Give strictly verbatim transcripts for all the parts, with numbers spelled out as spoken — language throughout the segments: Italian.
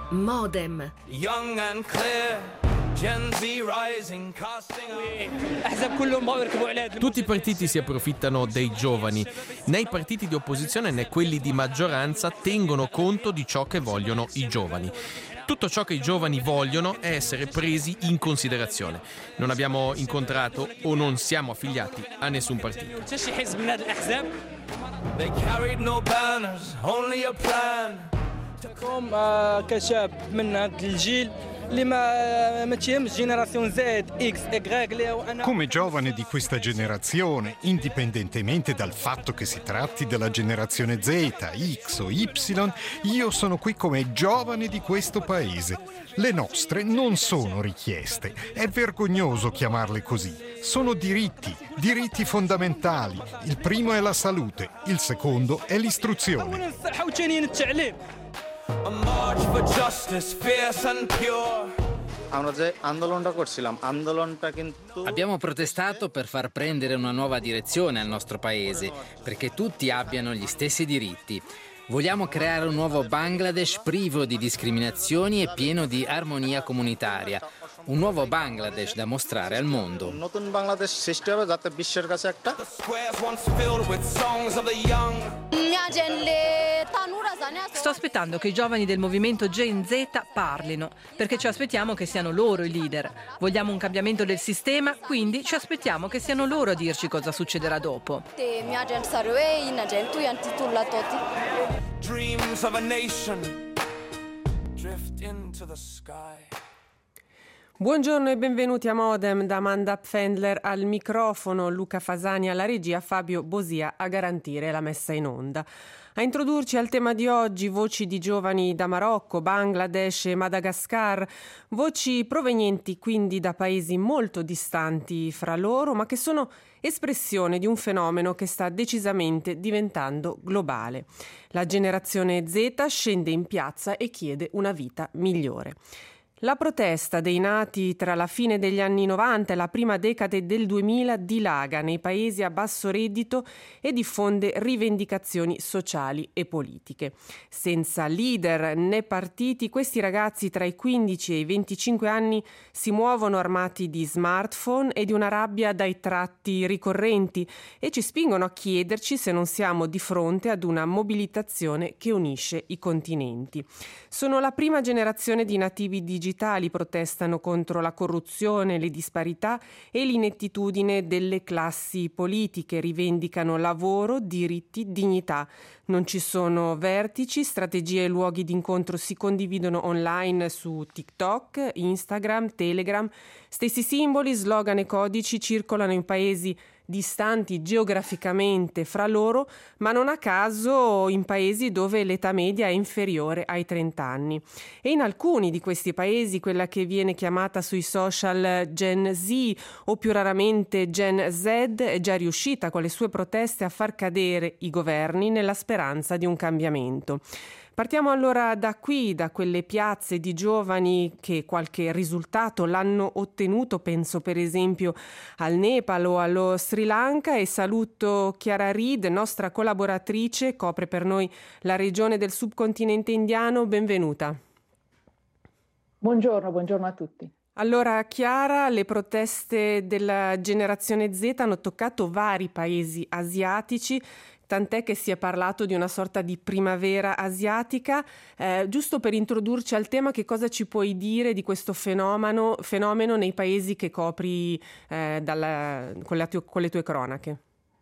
Modem. Young and clear, Gen Z rising, casting Tutti i partiti si approfittano dei giovani. Né i partiti di opposizione né quelli di maggioranza tengono conto di ciò che vogliono i giovani. Tutto ciò che i giovani vogliono è essere presi in considerazione. Non abbiamo incontrato o non siamo affiliati a nessun partito. They carried no banners, only a plan. كشاب من هذا الجيل اللي ما ما تيهمش جينيراسيون زد اكس اكغاغ اللي هو انا. Come giovane di questa generazione, indipendentemente dal fatto che si tratti della generazione Z, X o Y, io sono qui come giovane di questo paese. Le nostre non sono richieste, è vergognoso chiamarle così. Sono diritti, diritti fondamentali. Il primo è la salute, il secondo è l'istruzione. A march for justice, fierce and pure. Abbiamo protestato per far prendere una nuova direzione al nostro paese, perché tutti abbiano gli stessi diritti. Vogliamo creare un nuovo Bangladesh privo di discriminazioni e pieno di armonia comunitaria. Un nuovo Bangladesh da mostrare al mondo. The squares once filled with songs of the young. Sto aspettando che i giovani del movimento Gen Z parlino, perché ci aspettiamo che siano loro i leader. Vogliamo un cambiamento del sistema, quindi ci aspettiamo che siano loro a dirci cosa succederà dopo. Dreams of a nation drift into the sky. Buongiorno e benvenuti a Modem, da Amanda Pfändler al microfono, Luca Fasani alla regia, Fabio Bosia a garantire la messa in onda. A introdurci al tema di oggi voci di giovani da Marocco, Bangladesh e Madagascar, voci provenienti quindi da paesi molto distanti fra loro, ma che sono espressione di un fenomeno che sta decisamente diventando globale. La generazione Z scende in piazza e chiede una vita migliore. La protesta dei nati tra la fine degli anni novanta e la prima decade del duemila dilaga nei paesi a basso reddito e diffonde rivendicazioni sociali e politiche. Senza leader né partiti, questi ragazzi tra i quindici e i venticinque anni si muovono armati di smartphone e di una rabbia dai tratti ricorrenti e ci spingono a chiederci se non siamo di fronte ad una mobilitazione che unisce i continenti. Sono la prima generazione di nativi digitali, protestano contro la corruzione, le disparità e l'inettitudine delle classi politiche, rivendicano lavoro, diritti, dignità. Non ci sono vertici, strategie e luoghi di incontro si condividono online su TikTok, Instagram, Telegram. Stessi simboli, slogan e codici circolano in paesi distanti geograficamente fra loro, ma non a caso in paesi dove l'età media è inferiore ai trenta anni. E in alcuni di questi paesi quella che viene chiamata sui social Gen Z o più raramente Gen Z è già riuscita con le sue proteste a far cadere i governi nella speranza di un cambiamento. Partiamo allora da qui, da quelle piazze di giovani che qualche risultato l'hanno ottenuto, penso per esempio al Nepal o allo Sri Lanka, e saluto Chiara Reed, nostra collaboratrice, copre per noi la regione del subcontinente indiano. Benvenuta. Buongiorno, buongiorno a tutti. Allora Chiara, le proteste della generazione Z hanno toccato vari paesi asiatici, tant'è che si è parlato di una sorta di primavera asiatica. Eh, giusto per introdurci al tema, che cosa ci puoi dire di questo fenomeno, fenomeno nei paesi che copri eh, dalla, con, la tue, con le tue cronache?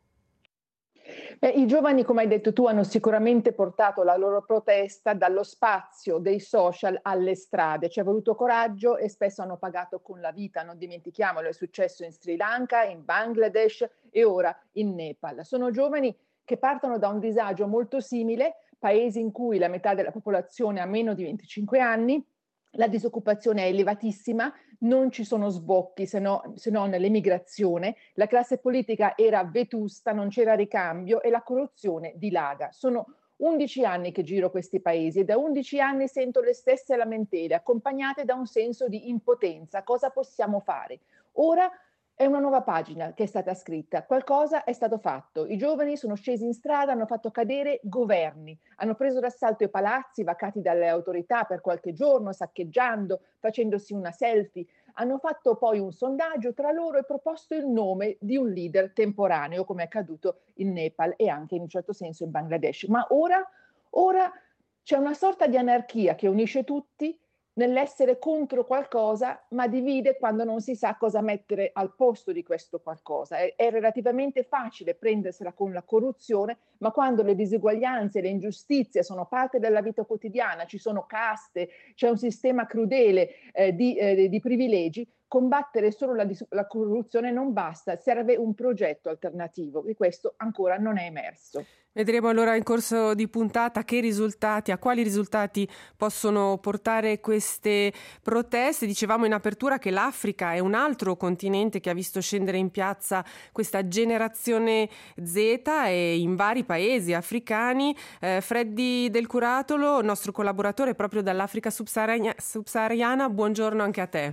Beh, i giovani, come hai detto tu, hanno sicuramente portato la loro protesta dallo spazio dei social alle strade. Ci è voluto coraggio e spesso hanno pagato con la vita, non dimentichiamolo, è successo in Sri Lanka, in Bangladesh e ora in Nepal. Sono giovani che partono da un disagio molto simile, paesi in cui la metà della popolazione ha meno di venticinque anni, la disoccupazione è elevatissima, non ci sono sbocchi se, no, se non l'emigrazione, la classe politica era vetusta, non c'era ricambio e la corruzione dilaga. Sono undici anni che giro questi paesi e da undici anni sento le stesse lamentele, accompagnate da un senso di impotenza. Cosa possiamo fare? Ora È una nuova pagina che è stata scritta, qualcosa è stato fatto. I giovani sono scesi in strada, hanno fatto cadere governi, hanno preso d'assalto i palazzi vacati dalle autorità per qualche giorno, saccheggiando, facendosi una selfie. Hanno fatto poi un sondaggio tra loro e proposto il nome di un leader temporaneo, come è accaduto in Nepal e anche in un certo senso in Bangladesh. Ma ora, ora c'è una sorta di anarchia che unisce tutti nell'essere contro qualcosa, ma divide quando non si sa cosa mettere al posto di questo qualcosa. È, è relativamente facile prendersela con la corruzione, ma quando le diseguaglianze, le ingiustizie sono parte della vita quotidiana, ci sono caste, c'è un sistema crudele eh, di, eh, di privilegi, combattere solo la, la corruzione non basta, serve un progetto alternativo e questo ancora non è emerso. Vedremo allora in corso di puntata che risultati, a quali risultati possono portare queste proteste. Dicevamo in apertura che l'Africa è un altro continente che ha visto scendere in piazza questa generazione Z e in vari paesi africani. Eh, Freddy Del Curatolo, nostro collaboratore proprio dall'Africa subsahariana, buongiorno anche a te.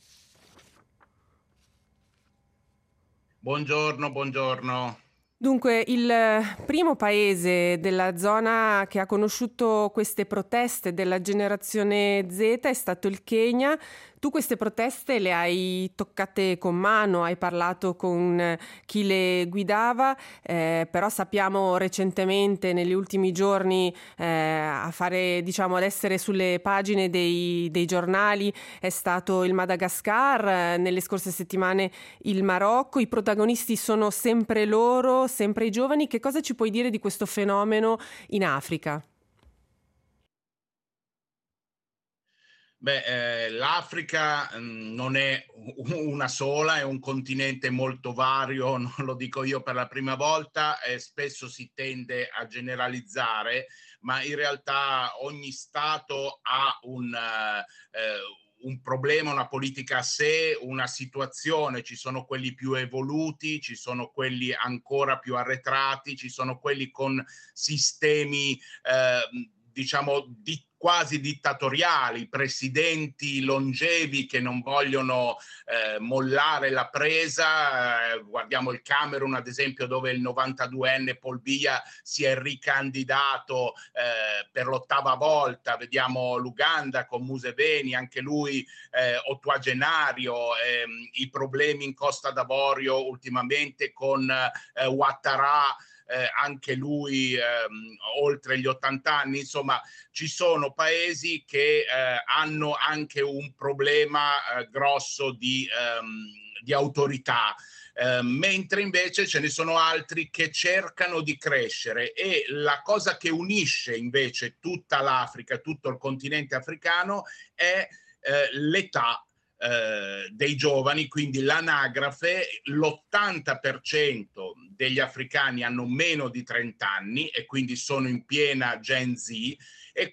Buongiorno, buongiorno. Dunque, il primo paese della zona che ha conosciuto queste proteste della generazione Z è stato il Kenya. Tu queste proteste le hai toccate con mano, hai parlato con chi le guidava, eh, però sappiamo recentemente, negli ultimi giorni, eh, a fare, diciamo, ad essere sulle pagine dei, dei giornali è stato il Madagascar, eh, nelle scorse settimane il Marocco. I protagonisti sono sempre loro, sempre i giovani. Che cosa ci puoi dire di questo fenomeno in Africa? Beh, eh, l'Africa mh, non è una sola, è un continente molto vario, non lo dico io per la prima volta, e spesso si tende a generalizzare, ma in realtà ogni Stato ha un, eh, un problema, una politica a sé, una situazione. Ci sono quelli più evoluti, ci sono quelli ancora più arretrati, ci sono quelli con sistemi, eh, diciamo, di quasi dittatoriali, presidenti longevi che non vogliono eh, mollare la presa. Eh, guardiamo il Camerun, ad esempio, dove il novantaduenne Paul Biya si è ricandidato eh, per l'ottava volta. Vediamo l'Uganda con Museveni, anche lui eh, ottuagenario. Eh, i problemi in Costa d'Avorio ultimamente con eh, Ouattara, Eh, anche lui ehm, oltre gli ottanta anni. Insomma, ci sono paesi che eh, hanno anche un problema eh, grosso di, ehm, di autorità, eh, mentre invece ce ne sono altri che cercano di crescere, e la cosa che unisce invece tutta l'Africa, tutto il continente africano, è eh, l'età Eh, dei giovani, quindi l'anagrafe. L'ottanta per cento degli africani hanno meno di trenta anni e quindi sono in piena Gen Z, e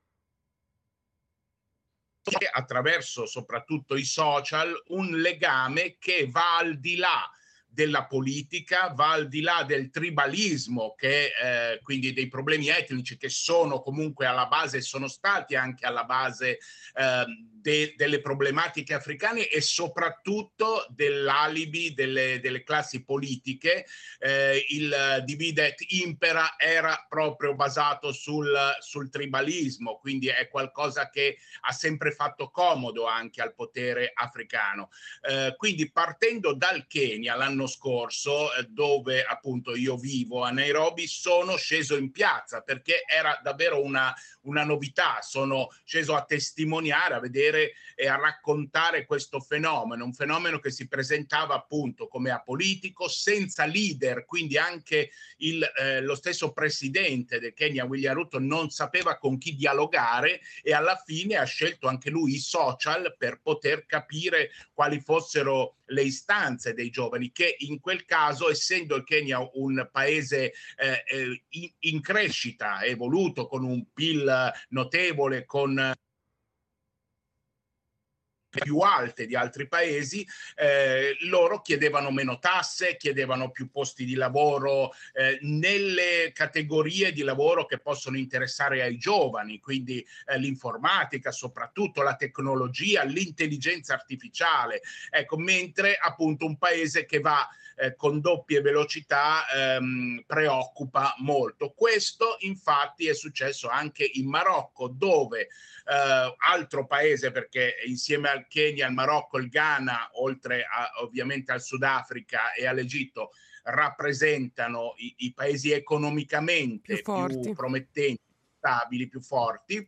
attraverso soprattutto i social un legame che va al di là della politica, va al di là del tribalismo, che eh, quindi dei problemi etnici che sono comunque alla base, sono stati anche alla base eh, de, delle problematiche africane, e soprattutto dell'alibi delle, delle classi politiche. Eh, il divide et impera era proprio basato sul, sul tribalismo, quindi è qualcosa che ha sempre fatto comodo anche al potere africano. Eh, quindi partendo dal Kenya l'anno scorso, eh, dove appunto io vivo a Nairobi, sono sceso in piazza perché era davvero una, una novità. Sono sceso a testimoniare, a vedere e a raccontare questo fenomeno, un fenomeno che si presentava appunto come apolitico, senza leader, quindi anche il, eh, lo stesso presidente del Kenya, William Ruto, non sapeva con chi dialogare, e alla fine ha scelto anche lui i social per poter capire quali fossero le istanze dei giovani, che in quel caso, essendo il Kenya un paese eh, eh, in, in crescita, evoluto, con un P I L notevole, con più alte di altri paesi, eh, loro chiedevano meno tasse, chiedevano più posti di lavoro eh, nelle categorie di lavoro che possono interessare ai giovani, quindi eh, l'informatica, soprattutto la tecnologia, l'intelligenza artificiale, ecco, mentre appunto un paese che va eh, con doppie velocità ehm, preoccupa molto. Questo infatti è successo anche in Marocco, dove Uh, altro paese, perché insieme al Kenya, al Marocco, il Ghana, oltre a, ovviamente al Sudafrica e all'Egitto, rappresentano i, i paesi economicamente più, più promettenti, stabili, più forti.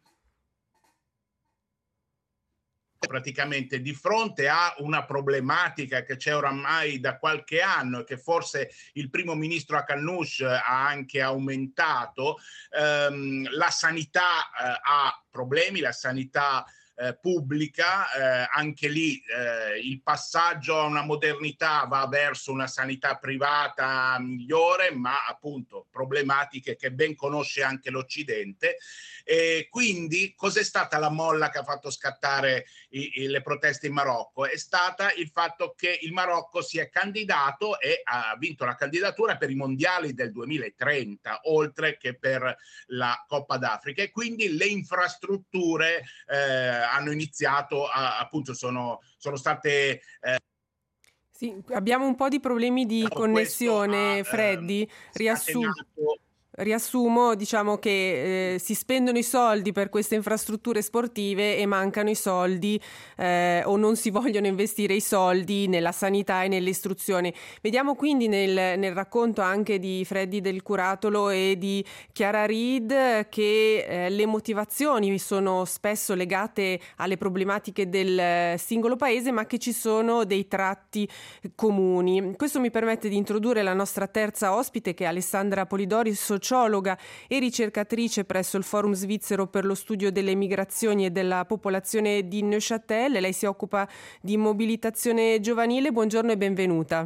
Praticamente di fronte a una problematica che c'è oramai da qualche anno e che forse il primo ministro Akanouche ha anche aumentato, ehm, la sanità eh, ha problemi, la sanità eh, pubblica, eh, anche lì eh, il passaggio a una modernità va verso una sanità privata migliore, ma appunto problematiche che ben conosce anche l'Occidente. E quindi cos'è stata la molla che ha fatto scattare i, i, le proteste in Marocco? È stata il fatto che il Marocco si è candidato e ha vinto la candidatura per i mondiali del duemilatrenta, oltre che per la Coppa d'Africa, e quindi le infrastrutture eh, hanno iniziato a, appunto sono, sono state eh, sì, abbiamo un po' di problemi di connessione, ha, Freddy, riassumo. Riassumo, diciamo che eh, si spendono i soldi per queste infrastrutture sportive e mancano i soldi eh, o non si vogliono investire i soldi nella sanità e nell'istruzione. Vediamo quindi nel, nel racconto anche di Freddy Del Curatolo e di Chiara Reed che eh, le motivazioni sono spesso legate alle problematiche del singolo paese, ma che ci sono dei tratti comuni. Questo mi permette di introdurre la nostra terza ospite, che è Alessandra Polidori, sociologa e ricercatrice presso il Forum Svizzero per lo studio delle migrazioni e della popolazione di Neuchâtel. Lei si occupa di mobilitazione giovanile. Buongiorno e benvenuta.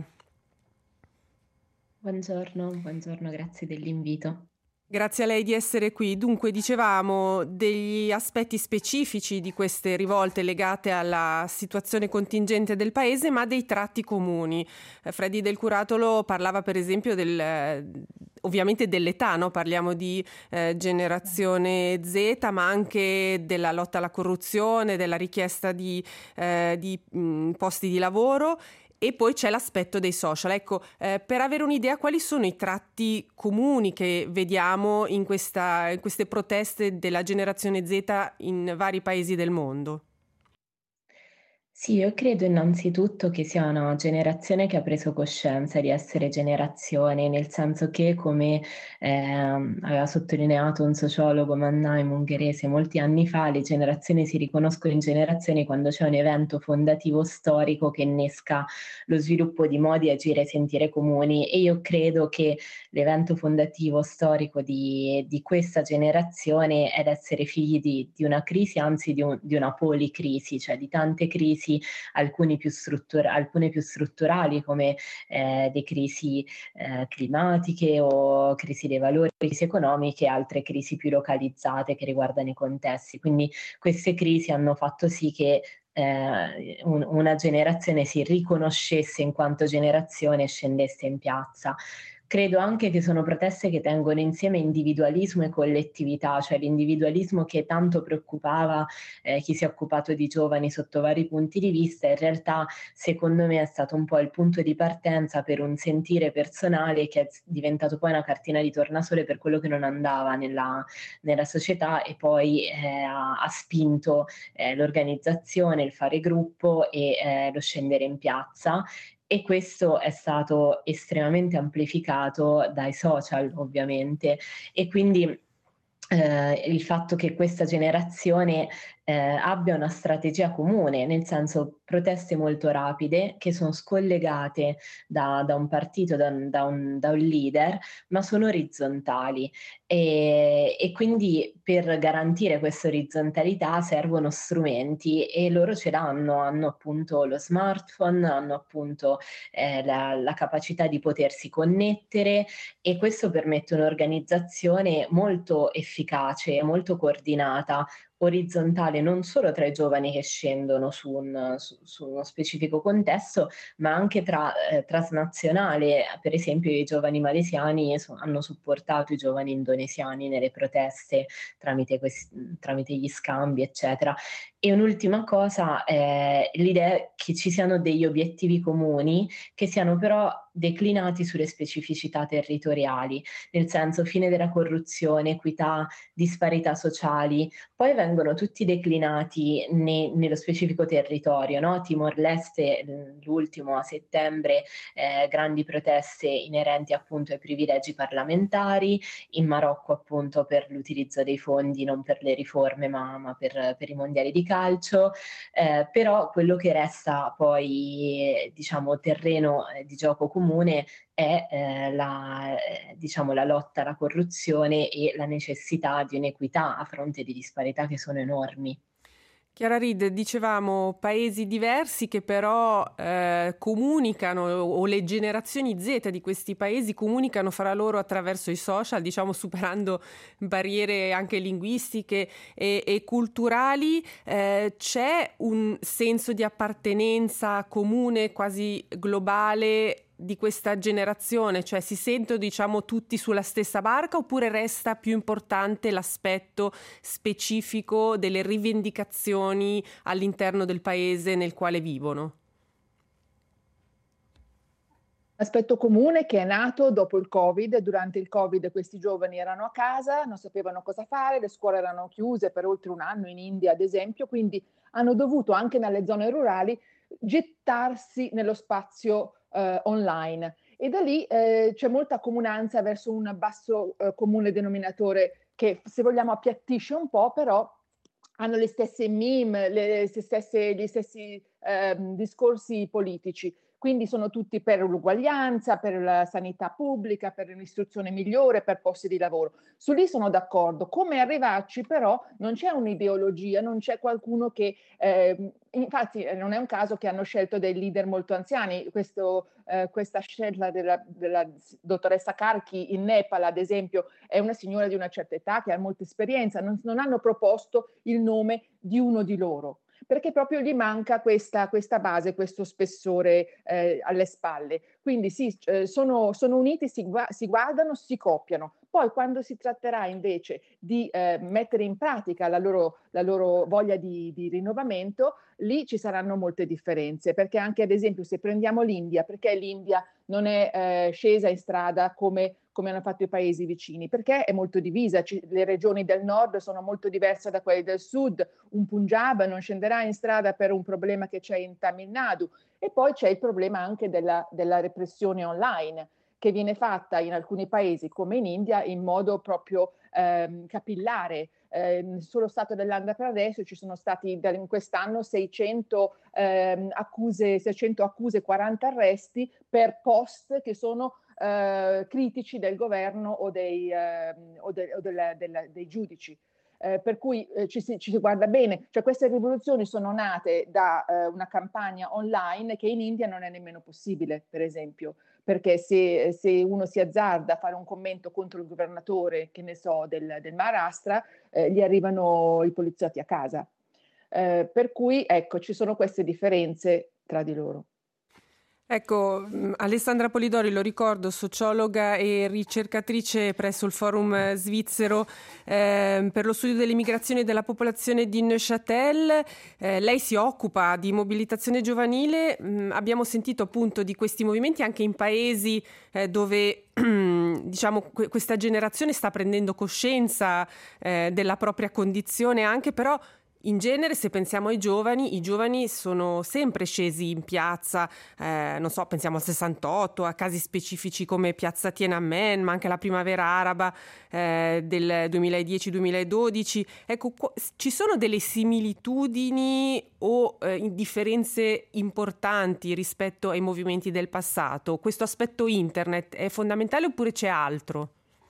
Buongiorno, buongiorno, grazie dell'invito. Grazie a lei di essere qui. Dunque, dicevamo degli aspetti specifici di queste rivolte legate alla situazione contingente del paese, ma dei tratti comuni. Eh, Freddy Del Curatolo parlava per esempio del, ovviamente dell'età, no? Parliamo di eh, generazione Z, ma anche della lotta alla corruzione, della richiesta di, eh, di mh, posti di lavoro. E poi c'è l'aspetto dei social. Ecco, eh, per avere un'idea, quali sono i tratti comuni che vediamo in, questa, in queste proteste della generazione Z in vari paesi del mondo? Sì, io credo innanzitutto che sia una generazione che ha preso coscienza di essere generazione, nel senso che, come eh, aveva sottolineato un sociologo Mannheim ungherese molti anni fa, le generazioni si riconoscono in generazioni quando c'è un evento fondativo storico che innesca lo sviluppo di modi di agire e sentire comuni, e io credo che l'evento fondativo storico di, di questa generazione è essere figli di, di una crisi, anzi di, un, di una policrisi, cioè di tante crisi, alcune più, struttura- alcune più strutturali come eh, le crisi eh, climatiche o crisi dei valori, crisi economiche, altre crisi più localizzate che riguardano i contesti. Quindi queste crisi hanno fatto sì che eh, un, una generazione si riconoscesse in quanto generazione e scendesse in piazza. Credo anche che sono proteste che tengono insieme individualismo e collettività, cioè l'individualismo che tanto preoccupava eh, chi si è occupato di giovani sotto vari punti di vista, in realtà secondo me è stato un po' il punto di partenza per un sentire personale che è diventato poi una cartina di tornasole per quello che non andava nella, nella società, e poi eh, ha, ha spinto eh, l'organizzazione, il fare gruppo e eh, lo scendere in piazza. E questo è stato estremamente amplificato dai social, ovviamente, e quindi eh, il fatto che questa generazione eh, abbia una strategia comune, nel senso proteste molto rapide che sono scollegate da, da un partito, da, da, un, da un leader, ma sono orizzontali, e, e quindi per garantire questa orizzontalità servono strumenti, e loro ce l'hanno, hanno appunto lo smartphone, hanno appunto eh, la, la capacità di potersi connettere, e questo permette un'organizzazione molto efficace, molto coordinata, orizzontale non solo tra i giovani che scendono su, un, su, su uno specifico contesto, ma anche tra, eh, transnazionale. Per esempio i giovani malesiani so, hanno supportato i giovani indonesiani nelle proteste tramite, questi, tramite gli scambi, eccetera. E un'ultima cosa è l'idea che ci siano degli obiettivi comuni che siano però declinati sulle specificità territoriali, nel senso fine della corruzione, equità, disparità sociali, poi vengono tutti declinati ne, nello specifico territorio, no? Timor-Leste, l'ultimo a settembre, eh, grandi proteste inerenti appunto ai privilegi parlamentari, in Marocco appunto per l'utilizzo dei fondi non per le riforme ma, ma per, per i mondiali di calcio, eh, però quello che resta poi diciamo terreno eh, di gioco comune è eh, la, eh, diciamo, la lotta alla corruzione e la necessità di un'equità a fronte di disparità che sono enormi. Chiara Reed, dicevamo paesi diversi che però eh, comunicano, o le generazioni Z di questi paesi comunicano fra loro attraverso i social, diciamo superando barriere anche linguistiche e, e culturali. Eh, c'è un senso di appartenenza comune, quasi globale, di questa generazione, cioè si sentono diciamo tutti sulla stessa barca, oppure resta più importante l'aspetto specifico delle rivendicazioni all'interno del paese nel quale vivono? Aspetto comune che è nato dopo il Covid. Durante il Covid questi giovani erano a casa, non sapevano cosa fare, le scuole erano chiuse per oltre un anno in India ad esempio, quindi hanno dovuto anche nelle zone rurali gettarsi nello spazio eh, online, e da lì eh, c'è molta comunanza verso un basso eh, comune denominatore che, se vogliamo, appiattisce un po', però hanno le stesse meme, le stesse, gli stessi eh, discorsi politici. Quindi sono tutti per l'uguaglianza, per la sanità pubblica, per un'istruzione migliore, per posti di lavoro. Su lì sono d'accordo. Come arrivarci però non c'è un'ideologia, non c'è qualcuno che... Eh, infatti non è un caso che hanno scelto dei leader molto anziani. Questo, eh, questa scelta della, della dottoressa Karki in Nepal, ad esempio, è una signora di una certa età che ha molta esperienza. Non, non hanno proposto il nome di uno di loro, perché proprio gli manca questa, questa base, questo spessore eh, alle spalle. Quindi sì, eh, sono, sono uniti, si, si guardano, si copiano. Poi quando si tratterà invece di eh, mettere in pratica la loro, la loro voglia di, di rinnovamento, lì ci saranno molte differenze, perché anche ad esempio se prendiamo l'India, perché l'India non è eh, scesa in strada come, come hanno fatto i paesi vicini? Perché è molto divisa, ci, le regioni del nord sono molto diverse da quelle del sud, un Punjab non scenderà in strada per un problema che c'è in Tamil Nadu, e poi c'è il problema anche della, della repressione online, che viene fatta in alcuni paesi come in India in modo proprio ehm, capillare. Eh, nel solo stato dell'Andhra Pradesh ci sono stati in quest'anno seicento, ehm, accuse, seicento accuse, quaranta arresti per post che sono eh, critici del governo o dei, eh, o de, o della, della, dei giudici. Eh, per cui eh, ci, si, ci si guarda bene, cioè queste rivoluzioni sono nate da eh, una campagna online che in India non è nemmeno possibile, per esempio, perché se, se uno si azzarda a fare un commento contro il governatore, che ne so, del, del Maharashtra, eh, gli arrivano i poliziotti a casa. Eh, per cui ecco, ci sono queste differenze tra di loro. Ecco, Alessandra Polidori, lo ricordo, sociologa e ricercatrice presso il Forum Svizzero eh, per lo studio delle migrazioni e della popolazione di Neuchâtel. Eh, lei si occupa di mobilitazione giovanile. Mm, abbiamo sentito appunto di questi movimenti anche in paesi eh, dove diciamo que- questa generazione sta prendendo coscienza eh, della propria condizione anche, però in genere, se pensiamo ai giovani, i giovani sono sempre scesi in piazza, eh, non so, pensiamo al sessantotto, a casi specifici come Piazza Tiananmen, ma anche la primavera araba eh, del duemiladieci duemiladodici. Ecco, qu- ci sono delle similitudini o eh, differenze importanti rispetto ai movimenti del passato? Questo aspetto internet è fondamentale oppure c'è altro?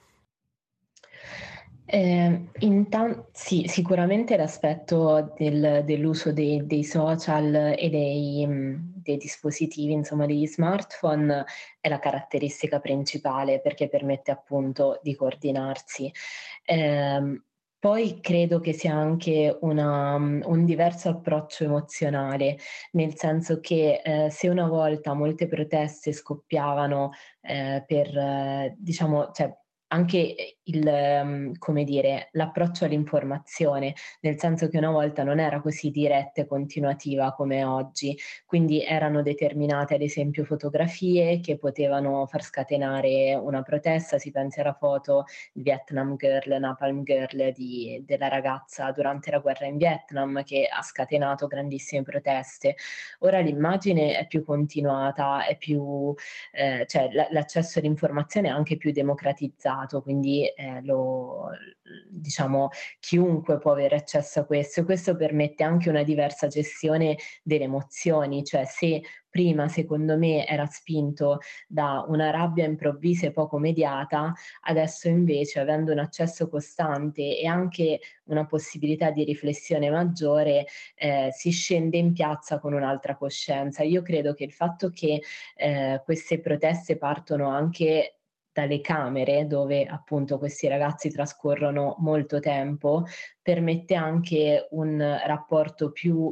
Eh, intan- sì, sicuramente l'aspetto del- dell'uso dei, dei social e dei, mh, dei dispositivi, insomma degli smartphone, è la caratteristica principale perché permette appunto di coordinarsi. Eh, Poi credo che sia anche una, un diverso approccio emozionale, nel senso che eh, se una volta molte proteste scoppiavano eh, per, eh, diciamo, cioè, anche il, um, come dire, l'approccio all'informazione, nel senso che una volta non era così diretta e continuativa come oggi, quindi erano determinate ad esempio fotografie che potevano far scatenare una protesta. Si pensi alla foto Vietnam Girl, Napalm Girl di, della ragazza durante la guerra in Vietnam, che ha scatenato grandissime proteste. Ora l'immagine è più continuata, è più, eh, cioè l- l'accesso all'informazione è anche più democratizzato, quindi eh, lo, diciamo, chiunque può avere accesso a questo, e questo permette anche una diversa gestione delle emozioni, cioè se prima secondo me era spinto da una rabbia improvvisa e poco mediata, adesso invece, avendo un accesso costante e anche una possibilità di riflessione maggiore, eh, si scende in piazza con un'altra coscienza. Io credo che il fatto che eh, queste proteste partono anche dalle camere, dove appunto questi ragazzi trascorrono molto tempo, permette anche un rapporto più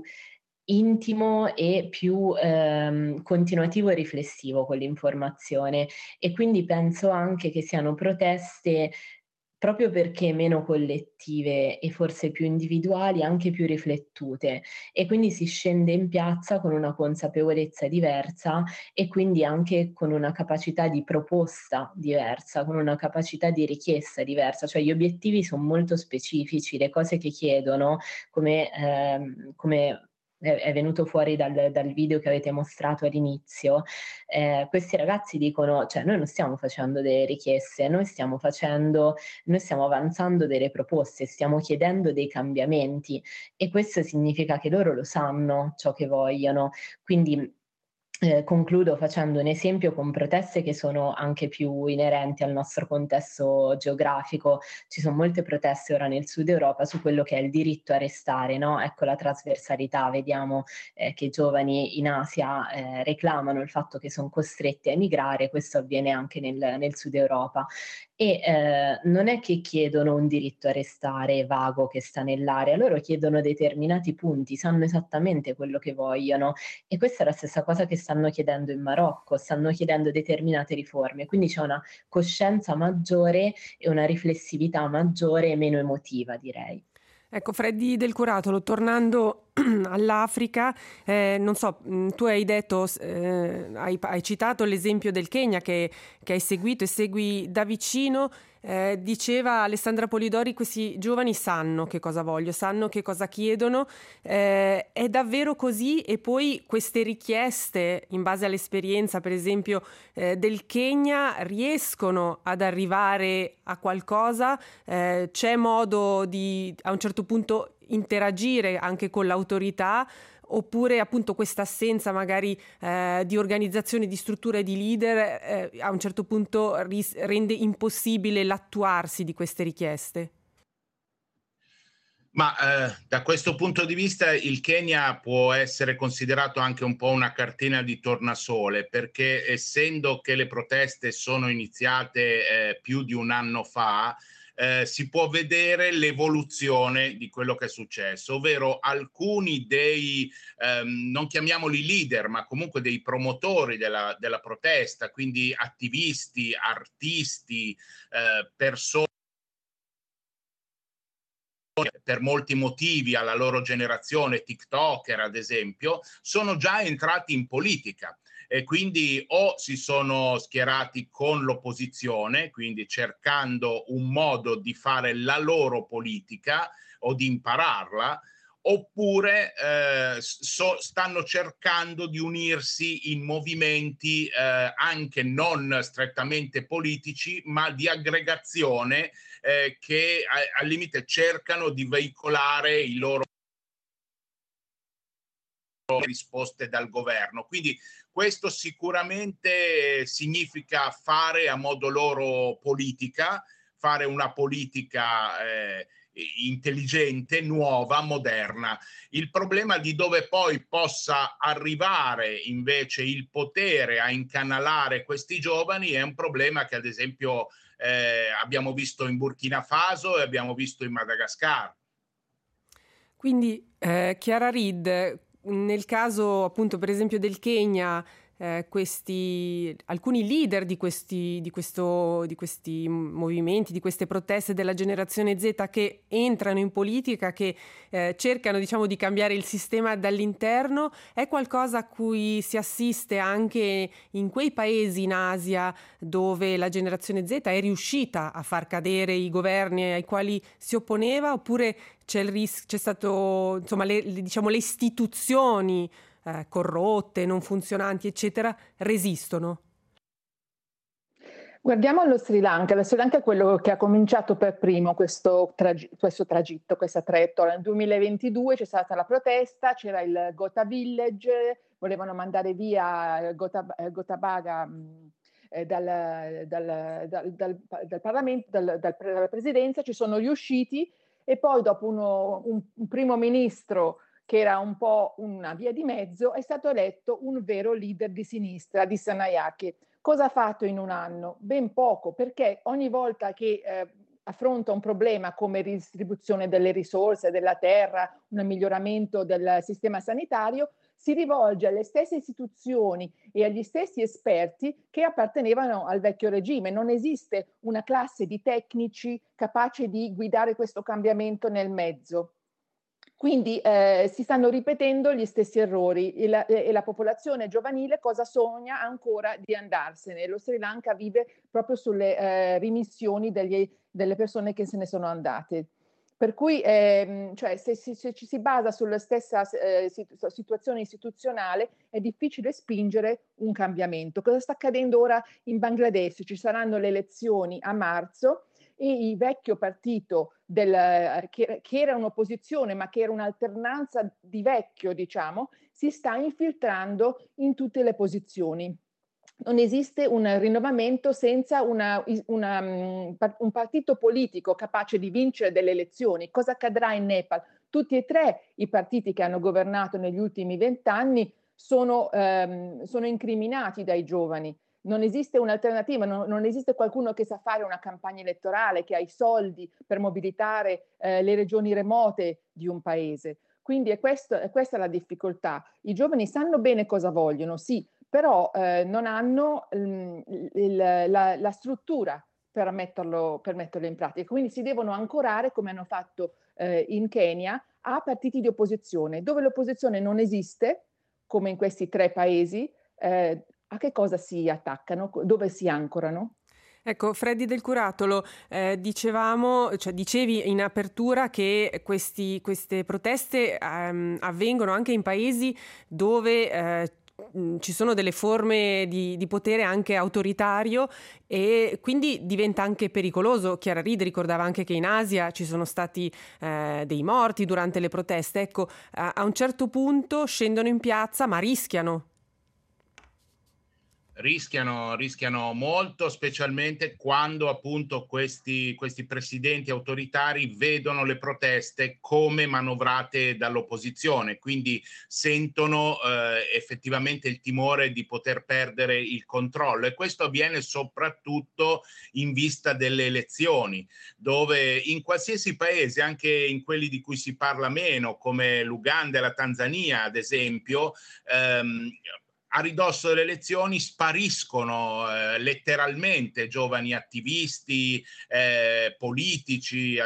intimo e più ehm, continuativo e riflessivo con l'informazione, e quindi penso anche che siano proteste proprio perché meno collettive e forse più individuali, anche più riflettute, e quindi si scende in piazza con una consapevolezza diversa e quindi anche con una capacità di proposta diversa, con una capacità di richiesta diversa, cioè gli obiettivi sono molto specifici, le cose che chiedono, come, ehm, come è venuto fuori dal, dal video che avete mostrato all'inizio, eh, questi ragazzi dicono, cioè noi non stiamo facendo delle richieste, noi stiamo facendo, noi stiamo avanzando delle proposte, stiamo chiedendo dei cambiamenti, e questo significa che loro lo sanno ciò che vogliono. Quindi Eh, concludo facendo un esempio con proteste che sono anche più inerenti al nostro contesto geografico. Ci sono molte proteste ora nel Sud Europa su quello che è il diritto a restare, no? Ecco la trasversalità, vediamo eh, che i giovani in Asia eh, reclamano il fatto che sono costretti a emigrare, questo avviene anche nel, nel Sud Europa. E eh, non è che chiedono un diritto a restare vago che sta nell'aria, loro chiedono determinati punti, sanno esattamente quello che vogliono, e questa è la stessa cosa che stanno chiedendo in Marocco, stanno chiedendo determinate riforme, quindi c'è una coscienza maggiore e una riflessività maggiore e meno emotiva, direi. Ecco, Freddy Del Curatolo, tornando all'Africa, eh, non so, tu hai detto, eh, hai, hai citato l'esempio del Kenya che, che hai seguito e segui da vicino. Eh, diceva Alessandra Polidori, questi giovani sanno che cosa vogliono, sanno che cosa chiedono, eh, è davvero così? E poi queste richieste, in base all'esperienza per esempio eh, del Kenya, riescono ad arrivare a qualcosa? Eh, c'è modo di a un certo punto interagire anche con l'autorità, oppure appunto questa assenza magari eh, di organizzazione, di strutture, di leader eh, a un certo punto ris- rende impossibile l'attuarsi di queste richieste? Ma eh, da questo punto di vista il Kenya può essere considerato anche un po' una cartina di tornasole, perché essendo che le proteste sono iniziate eh, più di un anno fa, Eh, si può vedere l'evoluzione di quello che è successo, ovvero alcuni dei, ehm, non chiamiamoli leader, ma comunque dei promotori della, della protesta, quindi attivisti, artisti, eh, persone per molti motivi alla loro generazione, TikToker ad esempio, sono già entrati in politica. E quindi o si sono schierati con l'opposizione, quindi cercando un modo di fare la loro politica o di impararla, oppure eh, so, stanno cercando di unirsi in movimenti eh, anche non strettamente politici, ma di aggregazione eh, che a, al limite cercano di veicolare i loro risposte dal governo. Quindi questo sicuramente significa fare a modo loro politica, fare una politica eh, intelligente, nuova, moderna. Il problema di dove poi possa arrivare invece il potere a incanalare questi giovani è un problema che ad esempio eh, abbiamo visto in Burkina Faso e abbiamo visto in Madagascar. Quindi eh, Chiara Reed, nel caso appunto per esempio del Kenya, eh, questi, alcuni leader di questi, di, questo, di questi movimenti, di queste proteste della generazione Z che entrano in politica, che eh, cercano diciamo di cambiare il sistema dall'interno, è qualcosa a cui si assiste anche in quei paesi in Asia dove la generazione Z è riuscita a far cadere i governi ai quali si opponeva, oppure c'è il rischio, c'è stato insomma le, le, diciamo le istituzioni eh, corrotte, non funzionanti, eccetera, resistono? Guardiamo lo Sri Lanka. Lo Sri Lanka è quello che ha cominciato per primo questo, tragi- questo tragitto, questa traiettoria. Nel duemilaventidue c'è stata la protesta, c'era il Gotha Village, volevano mandare via Gotha, Gotabaya eh, dal, dal, dal, dal, dal Parlamento, dal, dal, dalla presidenza, ci sono riusciti e poi dopo uno, un, un primo ministro che era un po' una via di mezzo, è stato eletto un vero leader di sinistra, di Sanayake. Cosa ha fatto in un anno? Ben poco, perché ogni volta che eh, affronta un problema come ridistribuzione delle risorse, della terra, un miglioramento del sistema sanitario, si rivolge alle stesse istituzioni e agli stessi esperti che appartenevano al vecchio regime. Non esiste una classe di tecnici capace di guidare questo cambiamento nel mezzo. Quindi eh, si stanno ripetendo gli stessi errori e la, e la popolazione giovanile cosa sogna ancora di andarsene. Lo Sri Lanka vive proprio sulle eh, rimissioni degli, delle persone che se ne sono andate. Per cui eh, cioè, se, se, se ci si basa sulla stessa eh, situazione istituzionale è difficile spingere un cambiamento. Cosa sta accadendo ora in Bangladesh? Ci saranno le elezioni a marzo e il vecchio partito del, che, che era un'opposizione ma che era un'alternanza di vecchio, diciamo, si sta infiltrando in tutte le posizioni. Non esiste un rinnovamento senza una, una, un partito politico capace di vincere delle elezioni. Cosa accadrà in Nepal? Tutti e tre i partiti che hanno governato negli ultimi vent'anni sono, ehm, sono incriminati dai giovani. Non esiste un'alternativa, non, non esiste qualcuno che sa fare una campagna elettorale, che ha i soldi per mobilitare eh, le regioni remote di un paese. Quindi è, questo, è questa la difficoltà. I giovani sanno bene cosa vogliono, sì, però eh, non hanno il, il, la, la struttura per metterlo, per metterlo in pratica. Quindi si devono ancorare, come hanno fatto eh, in Kenya, a partiti di opposizione. Dove l'opposizione non esiste, come in questi tre paesi, eh, a che cosa si attaccano? Dove si ancorano? Ecco, Freddy Del Curatolo, eh, dicevamo, cioè dicevi in apertura che questi, queste proteste ehm, avvengono anche in paesi dove eh, ci sono delle forme di, di potere anche autoritario e quindi diventa anche pericoloso. Chiara Reed ricordava anche che in Asia ci sono stati eh, dei morti durante le proteste. Ecco, a, a un certo punto scendono in piazza ma rischiano. Rischiano, rischiano molto, specialmente quando appunto questi, questi presidenti autoritari vedono le proteste come manovrate dall'opposizione, quindi sentono eh, effettivamente il timore di poter perdere il controllo, e questo avviene soprattutto in vista delle elezioni, dove in qualsiasi paese, anche in quelli di cui si parla meno, come l'Uganda e la Tanzania ad esempio, ehm, a ridosso delle elezioni spariscono eh, letteralmente giovani attivisti, eh, politici,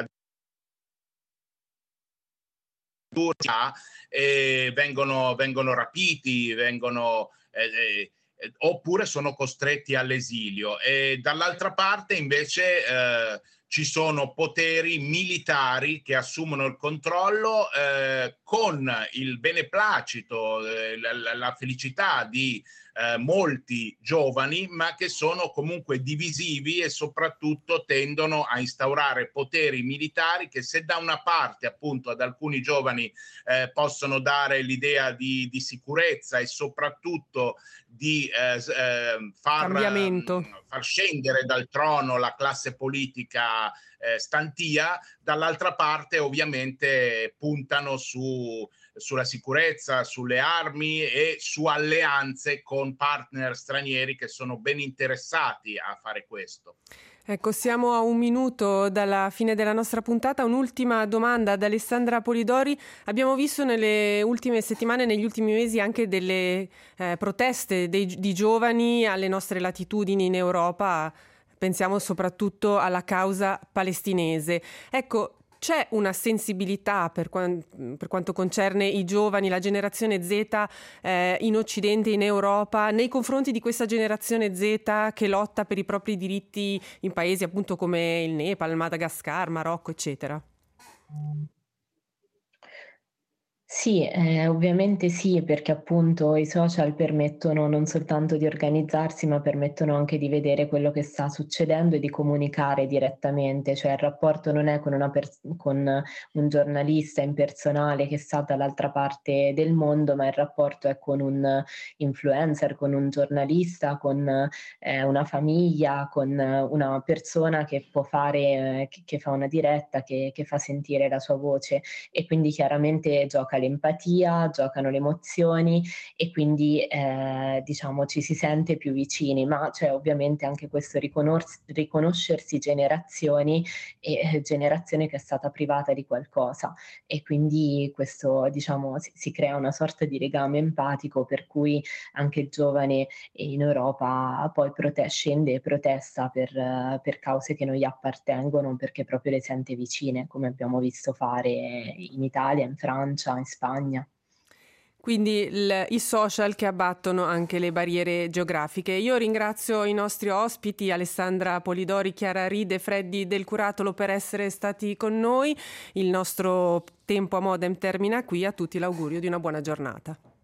e vengono, vengono rapiti, vengono, eh, eh, oppure sono costretti all'esilio. E dall'altra parte invece eh, ci sono poteri militari che assumono il controllo eh, con il beneplacito, eh, la, la felicità di eh, molti giovani, ma che sono comunque divisivi e soprattutto tendono a instaurare poteri militari che, se da una parte appunto ad alcuni giovani eh, possono dare l'idea di, di sicurezza e soprattutto di eh, eh, far, cambiamento. far scendere dal trono la classe politica eh, stantia, dall'altra parte ovviamente puntano su, sulla sicurezza, sulle armi e su alleanze con partner stranieri che sono ben interessati a fare questo. Ecco, siamo a un minuto dalla fine della nostra puntata. Un'ultima domanda ad Alessandra Polidori. Abbiamo visto nelle ultime settimane, negli ultimi mesi, anche delle eh, proteste dei, di giovani alle nostre latitudini in Europa. Pensiamo soprattutto alla causa palestinese. Ecco, c'è una sensibilità per, quan- per quanto concerne i giovani, la generazione Z eh, in Occidente, in Europa, nei confronti di questa generazione Z che lotta per i propri diritti in paesi appunto come il Nepal, Madagascar, Marocco, eccetera? Sì, eh, ovviamente sì, perché appunto i social permettono non soltanto di organizzarsi, ma permettono anche di vedere quello che sta succedendo e di comunicare direttamente, cioè il rapporto non è con, una pers- con un giornalista impersonale che sta dall'altra parte del mondo, ma il rapporto è con un influencer, con un giornalista, con eh, una famiglia, con una persona che può fare, eh, che, che fa una diretta, che, che fa sentire la sua voce, e quindi chiaramente gioca l'empatia, giocano le emozioni e quindi eh, diciamo ci si sente più vicini, ma c'è ovviamente anche questo riconos- riconoscersi generazioni e eh, generazione che è stata privata di qualcosa, e quindi questo diciamo si, si crea una sorta di legame empatico per cui anche il giovane in Europa poi prote- scende e protesta per, uh, per cause che non gli appartengono, perché proprio le sente vicine, come abbiamo visto fare in Italia, in Francia, in Spagna. Quindi il, i social che abbattono anche le barriere geografiche. Io ringrazio i nostri ospiti, Alessandra Polidori, Chiara Ride e Freddy Del Curatolo, per essere stati con noi. Il nostro tempo a Modem termina qui. A tutti l'augurio di una buona giornata.